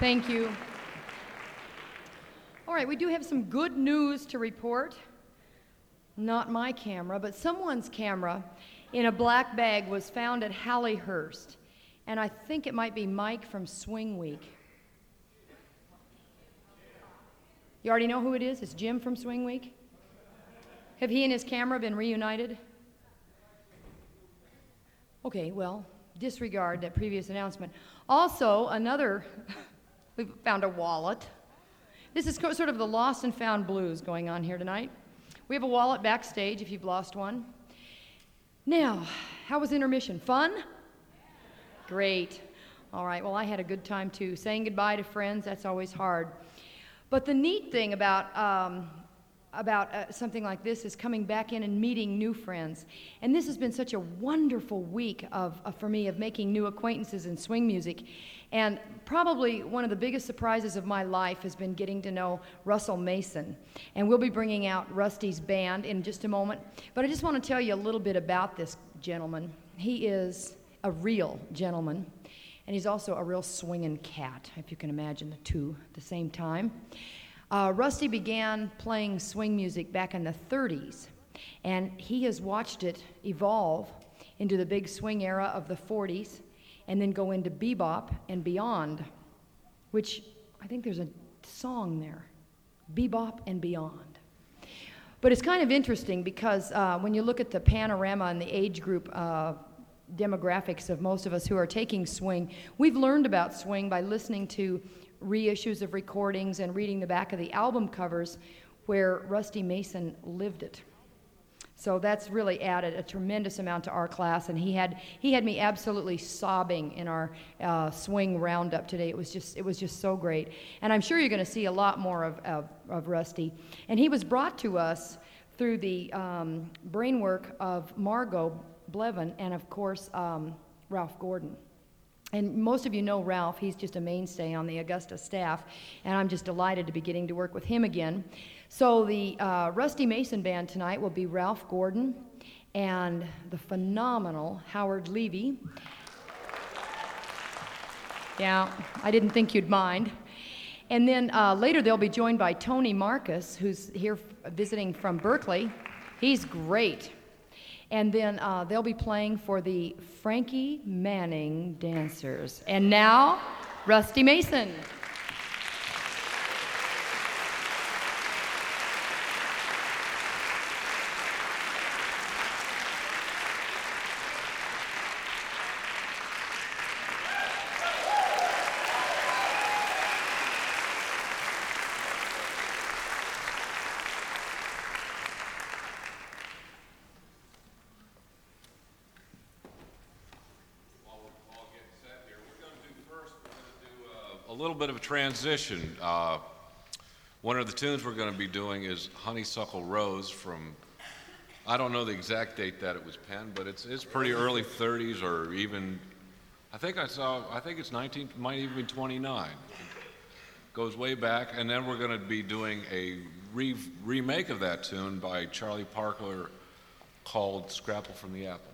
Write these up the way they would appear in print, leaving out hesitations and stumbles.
Thank you. All right, we do have some good news to report. Not my camera, but someone's camera in a black bag was found at Halliehurst. And I think it might be Mike from Swing Week. You already know who it is? It's Jim from Swing Week. Have he and his camera been reunited? Okay, well, disregard that previous announcement. Also, we found a wallet. This is sort of the lost and found blues going on here tonight. We have a wallet backstage if you've lost one. Now, how was intermission? Fun? Great. All right, well, I had a good time too. Saying goodbye to friends, that's always hard. But the neat thing about something like this is coming back in and meeting new friends. And this has been such a wonderful week for me of making new acquaintances in swing music. And probably one of the biggest surprises of my life has been getting to know Russell Mason. And we'll be bringing out Rusty's band in just a moment. But I just want to tell you a little bit about this gentleman. He is a real gentleman. And he's also a real swinging cat, if you can imagine the two at the same time. Rusty began playing swing music back in the 30s, and he has watched it evolve into the big swing era of the 40s, and then go into bebop and beyond, which I think there's a song there, Bebop and Beyond. But it's kind of interesting because when you look at the panorama and the age group demographics of most of us who are taking swing, we've learned about swing by listening to reissues of recordings and reading the back of the album covers where Rusty Mason lived it. So that's really added a tremendous amount to our class, and he had me absolutely sobbing in our swing roundup today. It was just so great, and I'm sure you're going to see a lot more of Rusty. And he was brought to us through the brain work of Margot Blevin and of course Ralph Gordon. And most of you know Ralph. He's just a mainstay on the Augusta staff, and I'm just delighted to be getting to work with him again. So the Rusty Mason band tonight will be Ralph Gordon and the phenomenal Howard Levy. Yeah, I didn't think you'd mind. And then later they'll be joined by Tony Marcus, who's here visiting from Berkeley. He's great. And then they'll be playing for the Frankie Manning Dancers. And now, Rusty Mason. A little bit of a transition. One of the tunes we're going to be doing is Honeysuckle Rose from, I don't know the exact date that it was penned, but it's pretty early 30s or even, I think it's 19, might even be 29. It goes way back, and then we're going to be doing a remake of that tune by Charlie Parker called Scrapple from the Apple.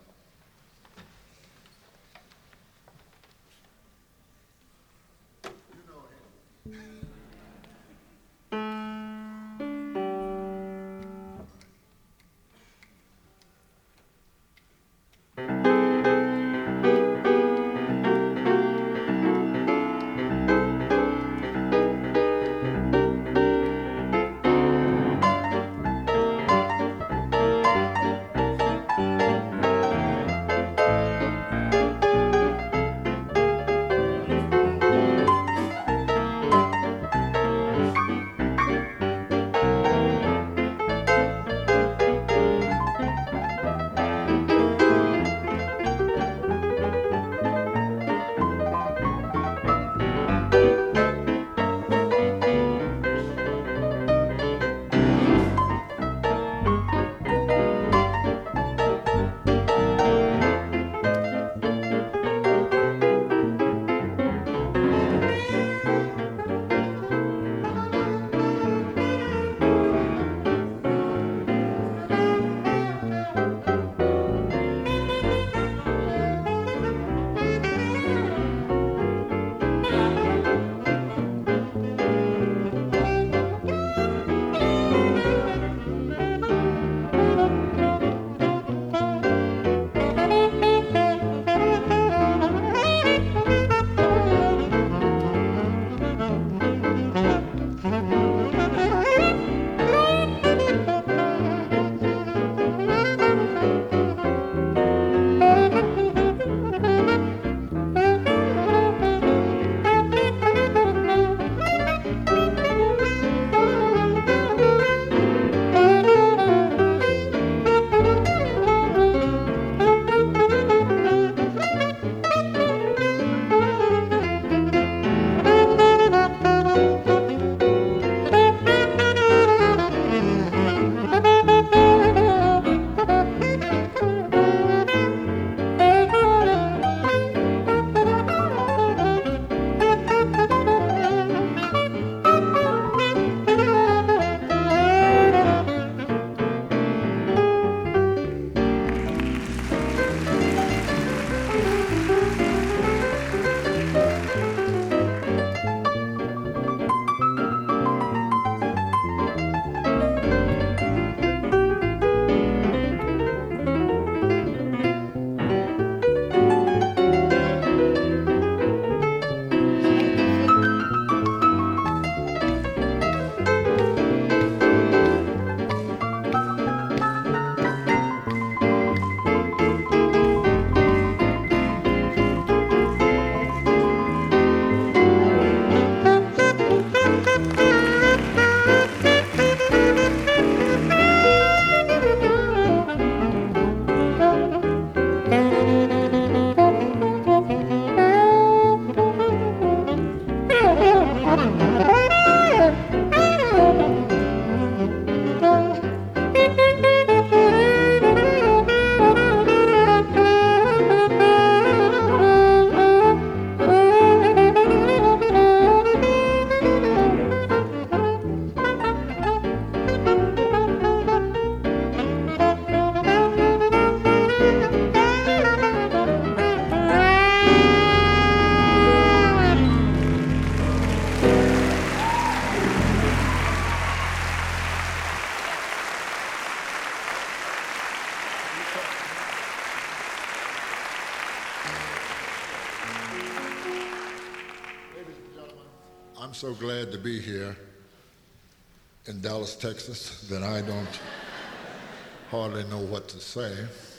I'm so glad to be here in Dallas, Texas, that I don't hardly know what to say.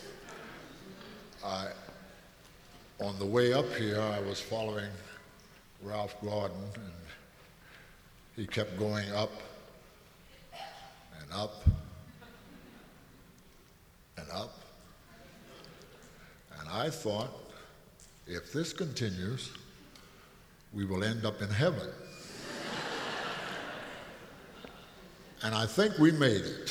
On the way up here, I was following Ralph Gordon, and he kept going up and up and up. And I thought, if this continues, we will end up in heaven. And I think we made it.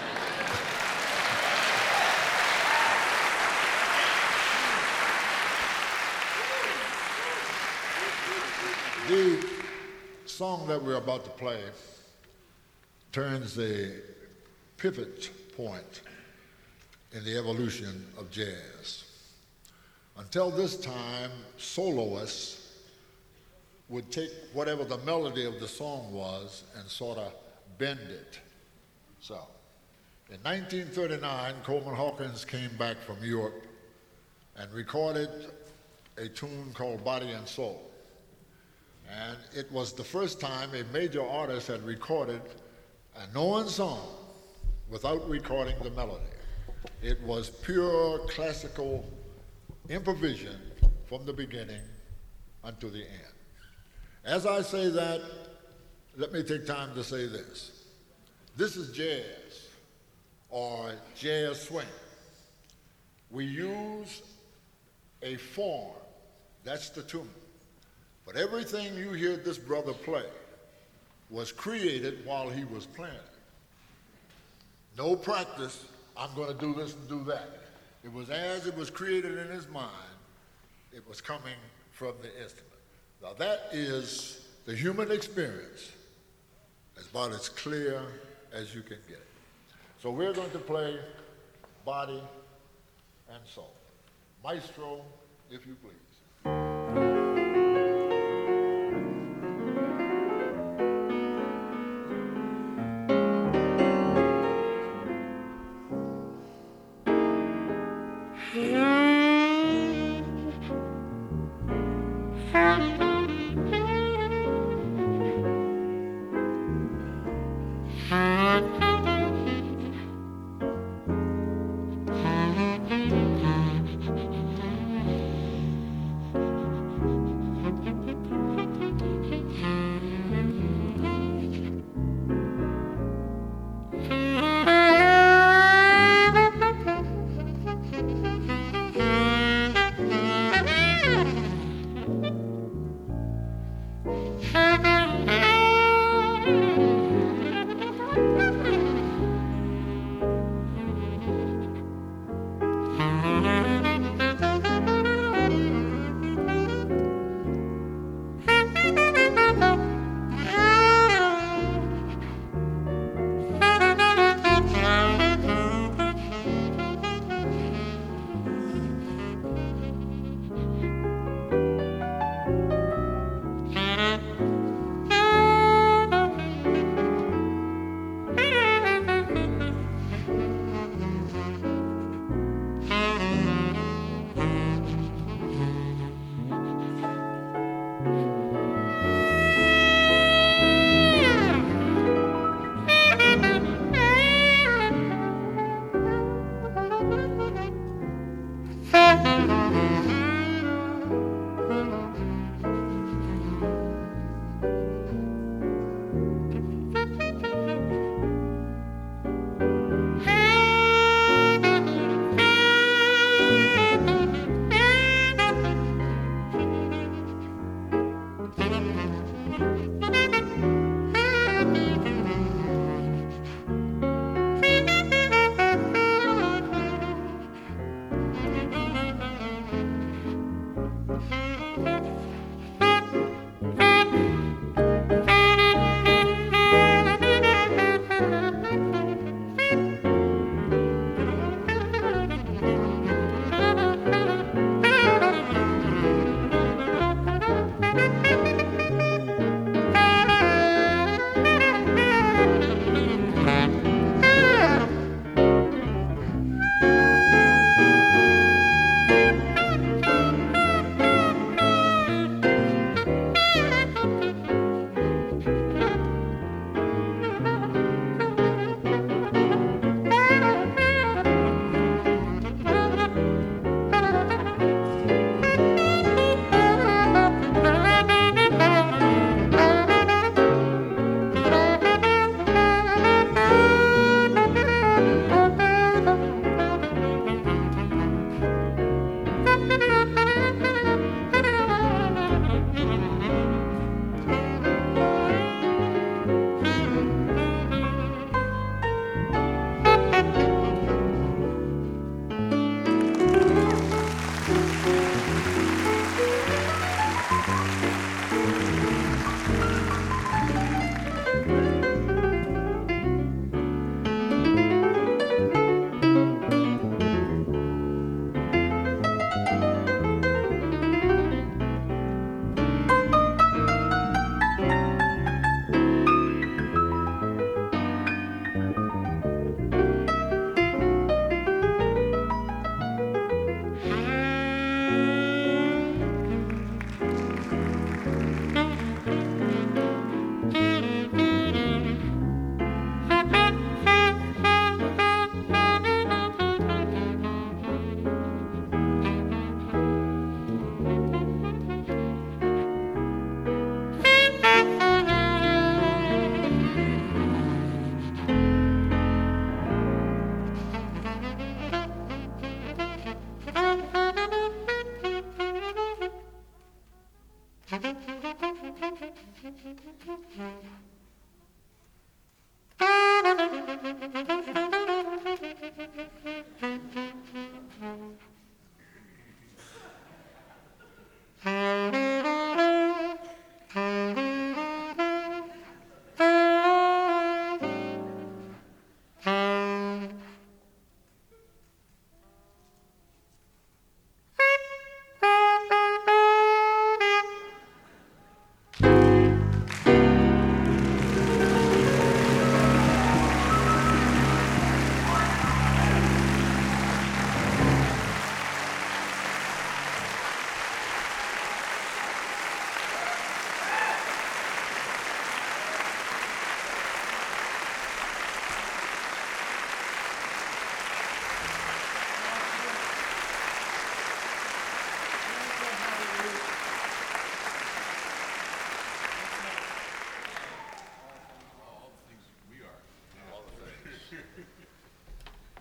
The song that we're about to play turns a pivot point in the evolution of jazz. Until this time, soloists would take whatever the melody of the song was and sort of bend it. So, in 1939, Coleman Hawkins came back from Europe and recorded a tune called Body and Soul. And it was the first time a major artist had recorded a known song without recording the melody. It was pure classical improvisation from the beginning unto the end. As I say that, let me take time to say this. This is jazz, or jazz swing. We use a form, that's the tune. But everything you hear this brother play was created while he was playing it. No practice, I'm going to do this and do that. It was as it was created in his mind, it was coming from the instrument. Now that is the human experience, as about as clear as you can get it. So we're going to play Body and Soul. Maestro, if you please.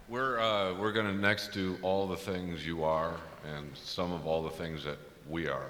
We're going to next do All the Things You Are and some of all the things that we are.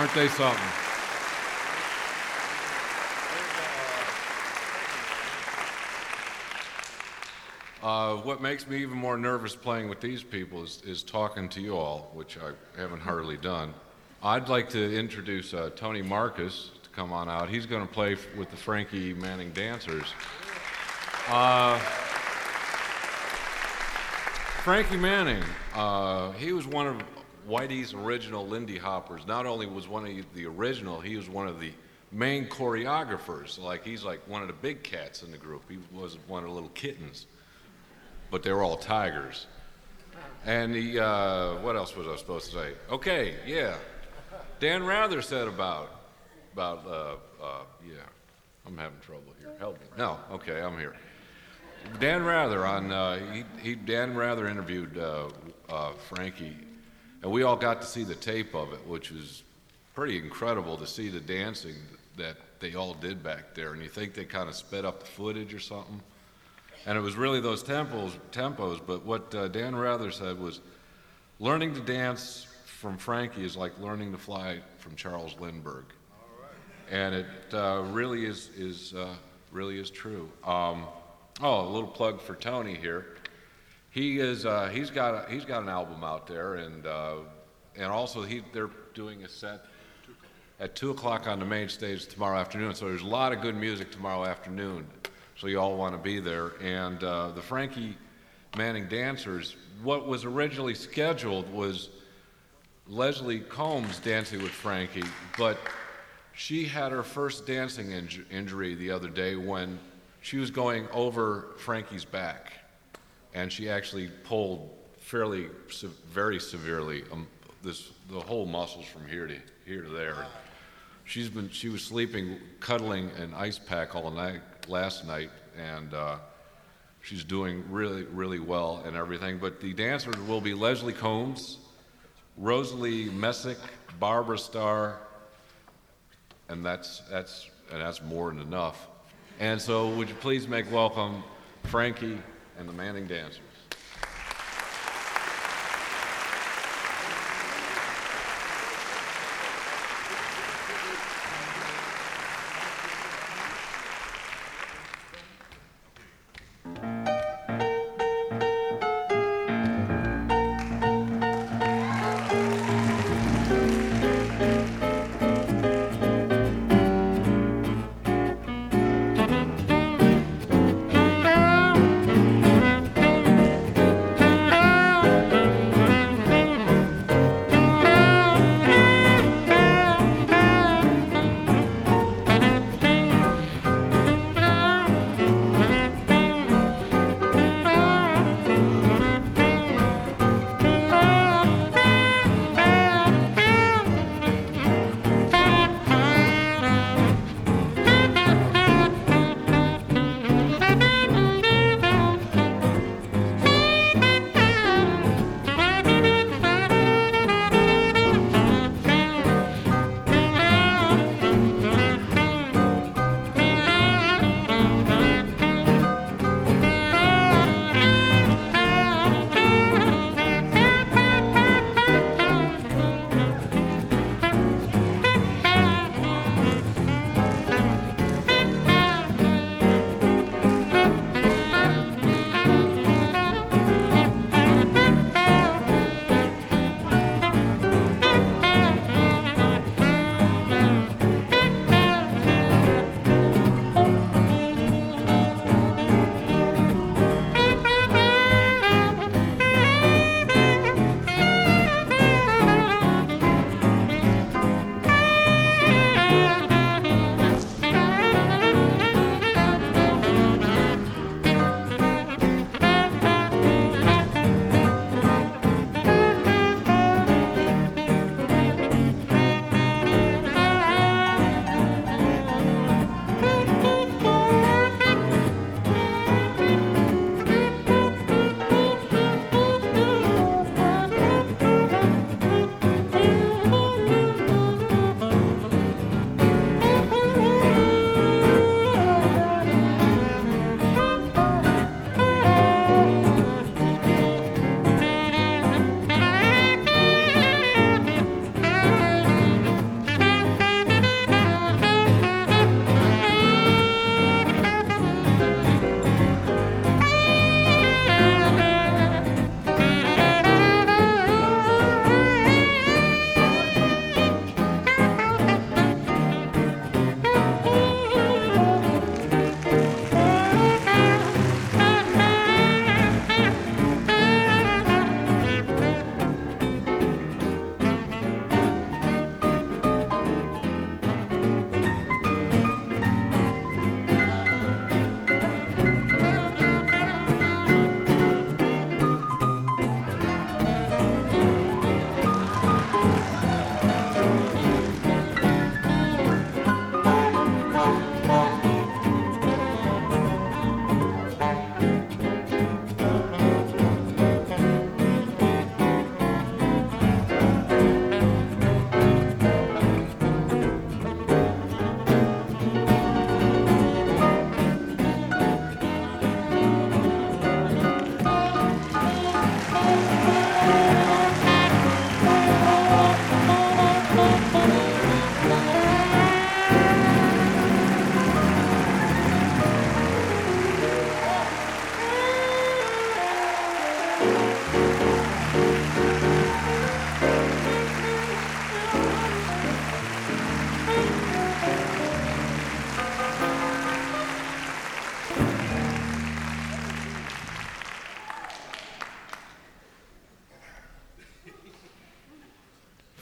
Aren't they something? What makes me even more nervous playing with these people is talking to you all, which I haven't hardly done. I'd like to introduce Tony Marcus to come on out. He's going to play with the Frankie Manning Dancers. Frankie Manning, he was one of Whitey's original Lindy Hoppers. Not only was one of the original, he was one of the main choreographers. He's like one of the big cats in the group. He wasn't one of the little kittens, but they were all tigers. And he, what else was I supposed to say? Okay, yeah. Dan Rather said about, yeah, I'm having trouble here. Help me. No, okay, I'm here. Dan Rather Dan Rather interviewed Frankie, and we all got to see the tape of it, which was pretty incredible to see the dancing that they all did back there. And you think they kind of sped up the footage or something? And it was really those tempos. But what Dan Rather said was, learning to dance from Frankie is like learning to fly from Charles Lindbergh. And it really is true. A little plug for Tony here. He's got an album out there, and also they're doing a set at 2:00 on the main stage tomorrow afternoon. So there's a lot of good music tomorrow afternoon. So you all want to be there. And the Frankie Manning Dancers, what was originally scheduled was Leslie Combs dancing with Frankie, but she had her first dancing injury the other day when she was going over Frankie's back, and she actually pulled very severely the whole muscles from here to there. She was sleeping, cuddling an ice pack all night last night, and she's doing really, really well and everything. But the dancers will be Leslie Combs, Rosalie Messick, Barbara Starr, and that's more than enough. And so would you please make welcome Frankie and the Manning Dancers.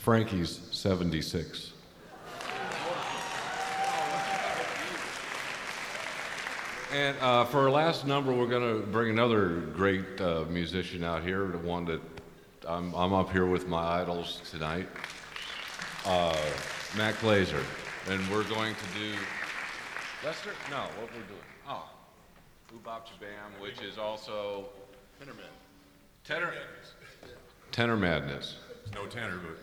Frankie's 76. And for our last number, we're going to bring another great musician out here, the one that I'm up here with my idols tonight, Matt Glazer. And we're going to do, Lester? No, what we're doing? Oh, Oobop Chabam, which is also Tenor Madness. No tenor, but.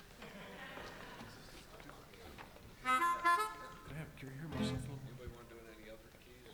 Can you hear myself? Anybody want to do any other keys?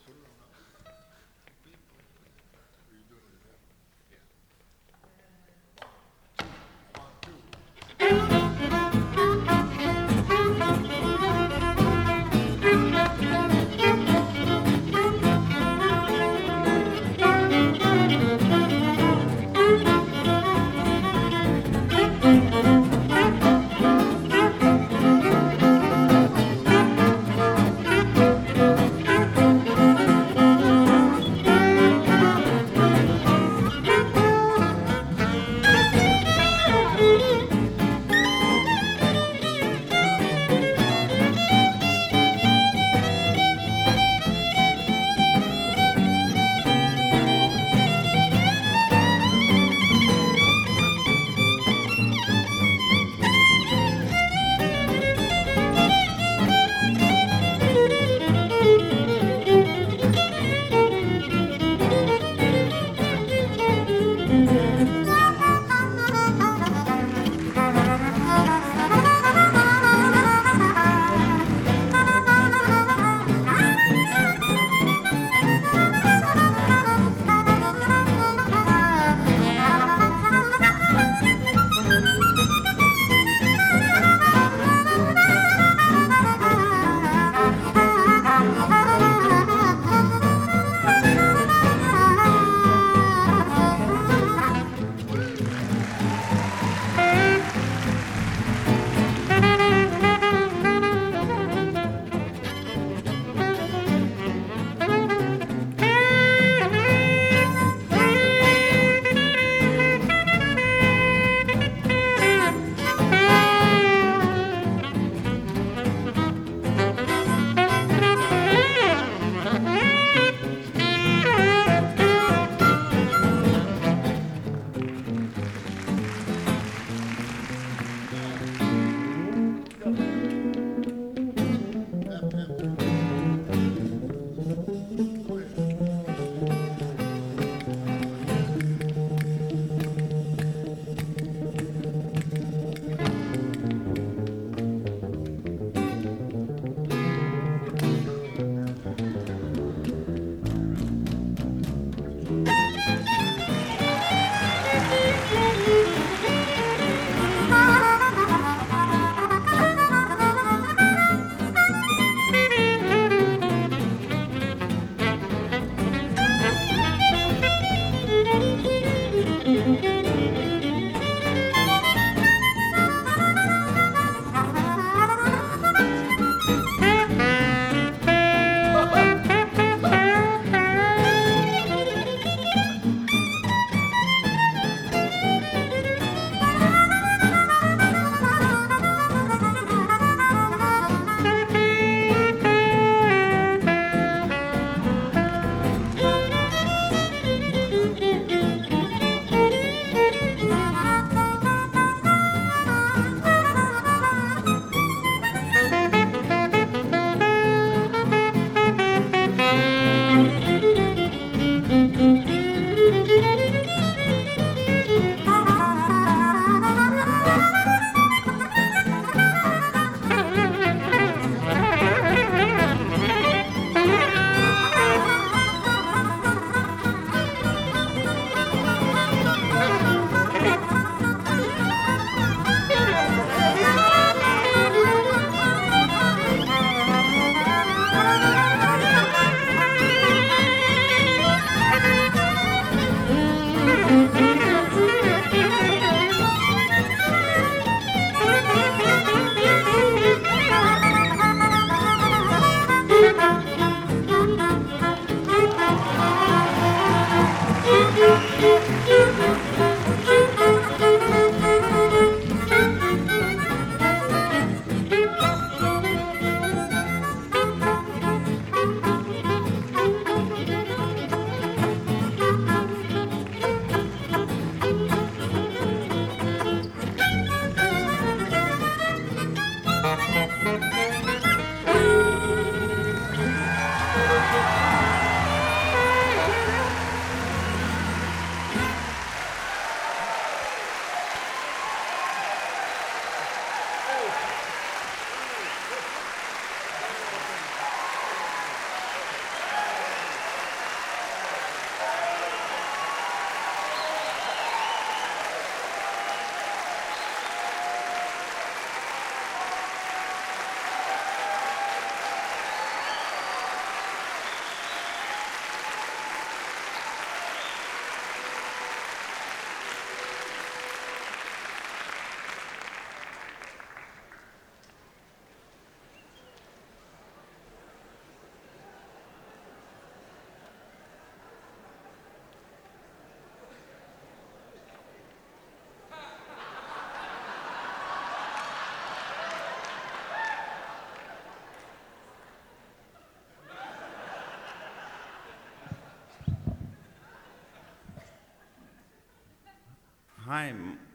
Hi,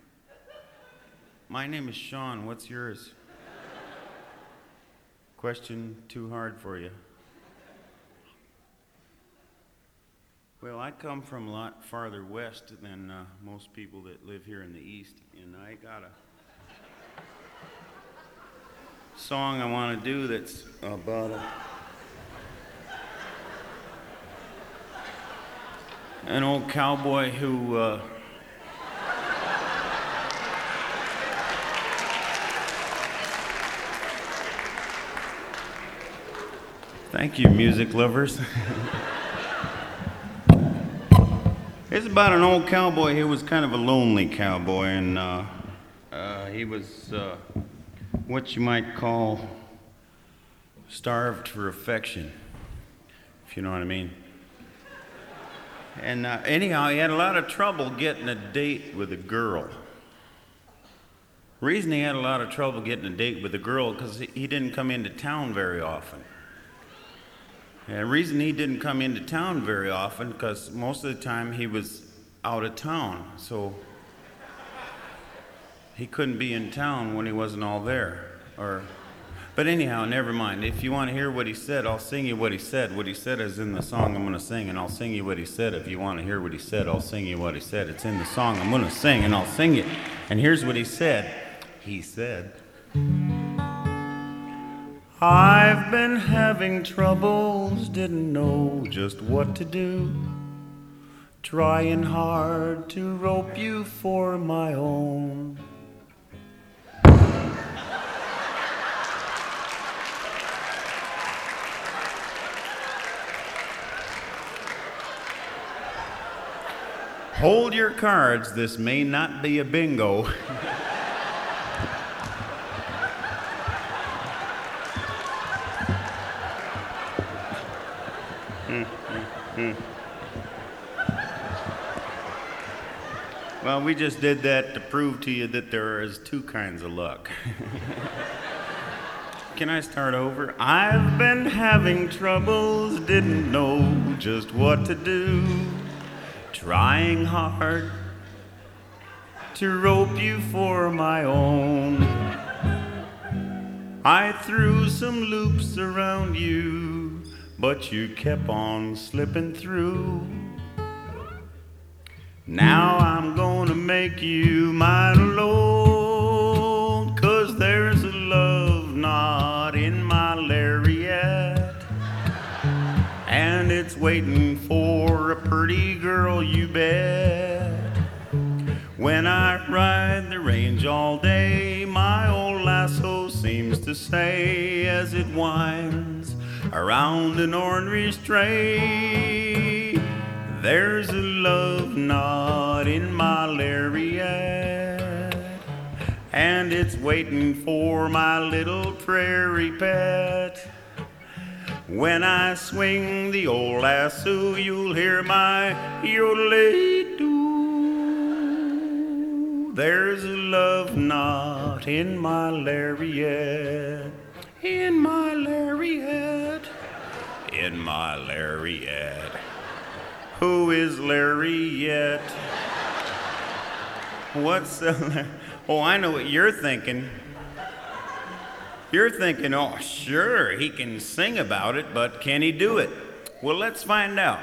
my name is Sean. What's yours? Question too hard for you. Well, I come from a lot farther west than most people that live here in the east, and I got a song I want to do that's about an old cowboy who thank you, music lovers. It's about an old cowboy. He was kind of a lonely cowboy, and he was what you might call starved for affection, if you know what I mean. And anyhow, he had a lot of trouble getting a date with a girl. The reason he had a lot of trouble getting a date with a girl because he didn't come into town very often. And the reason he didn't come into town very often because most of the time he was out of town, so he couldn't be in town when he wasn't all there. But anyhow, never mind. If you want to hear what he said, I'll sing you what he said. What he said is in the song I'm going to sing, and I'll sing you what he said. If you want to hear what he said, I'll sing you what he said. It's in the song I'm going to sing, and I'll sing it. And here's what he said. He said, I've been having troubles, didn't know just what to do. Trying hard to rope you for my own. Hold your cards, this may not be a bingo. Well, we just did that to prove to you that there is two kinds of luck. Can I start over? I've been having troubles, didn't know just what to do. Trying hard to rope you for my own. I threw some loops around you, but you kept on slipping through. Now I'm gonna make you mine alone, 'cause there's a love knot in my lariat, and it's waiting for a pretty girl, you bet. When I ride the range all day, my old lasso seems to say as it winds around an ornery stray, there's a love knot in my lariat, and it's waiting for my little prairie pet. When I swing the old lasso, you'll hear my yodelay-doo. There's a love knot in my lariat, in my lariat, in my lariat. Who is Larry yet? What's oh, I know what you're thinking. You're thinking, oh, sure, he can sing about it, but can he do it? Well, let's find out.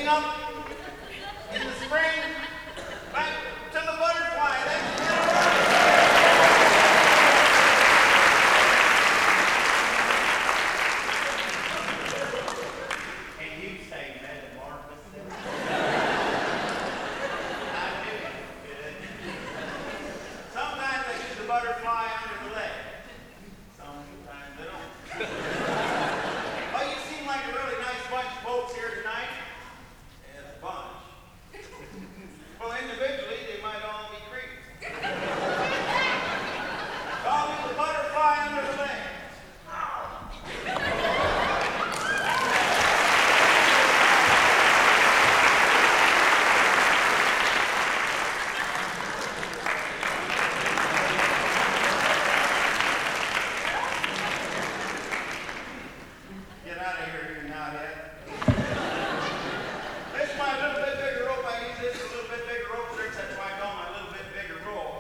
Moving up in the spring, back to the butterfly. And you say metamorphosis. Sometimes they use the butterfly under the leg. Sometimes they don't. Well, you seem like a really nice bunch of folks here tonight. Yes, a bunch. Well, individually, they might all be creeps. Call me the butterfly under the leg. Get out of here, you knothead. This is my little bit bigger rope. I use this a little bit bigger rope tricks. That's why I call my little bit bigger roll.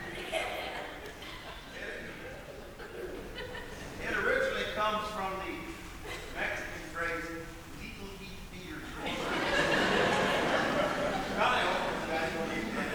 It originally comes from the Mexican phrase, little heat beater. Probably hope this guy's going to eat that.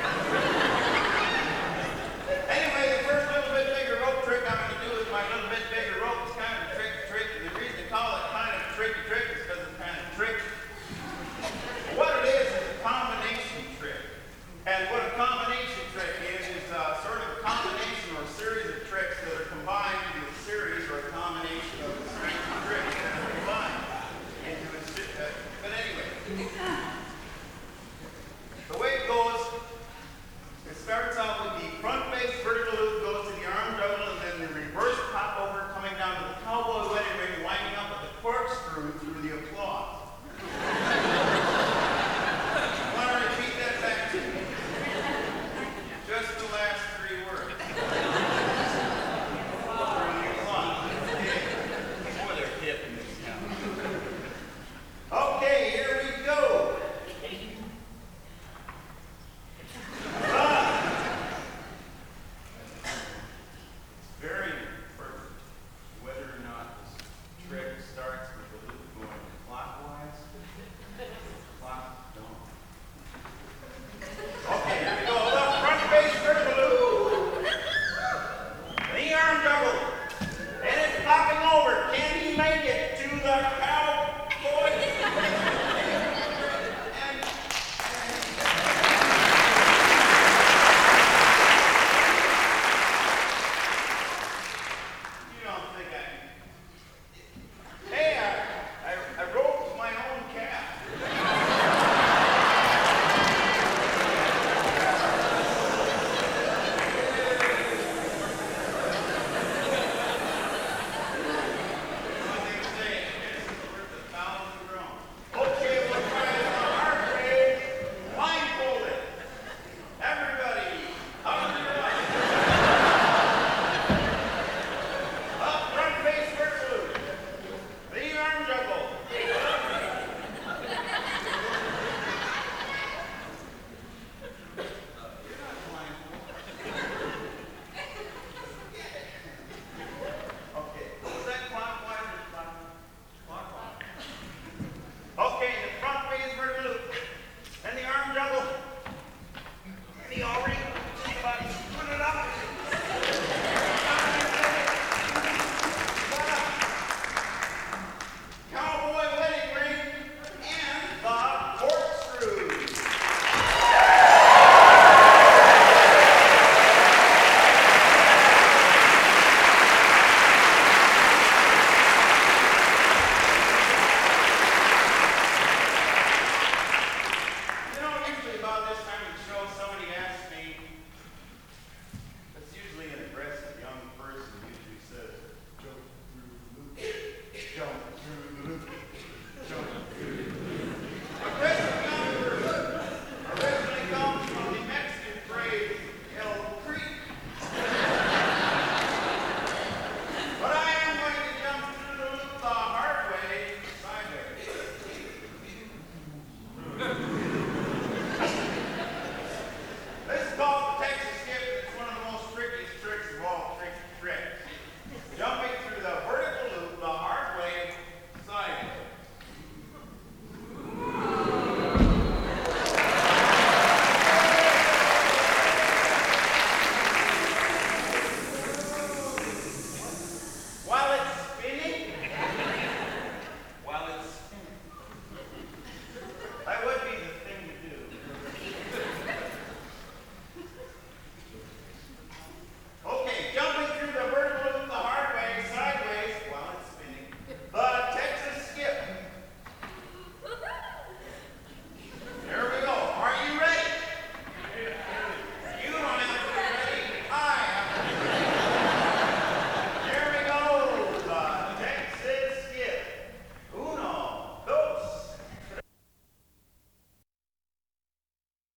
Anyway, the first little bit bigger rope trick I'm going to do is my little bit bigger rope. It's kind of a trick, and the reason they call it kind of a trick is because it's kind of tricky. What it is a combination trick. And what a combination trick is sort of a combination or a series of tricks that are combined into a series or a combination of a series of tricks that are combined into a series. But anyway,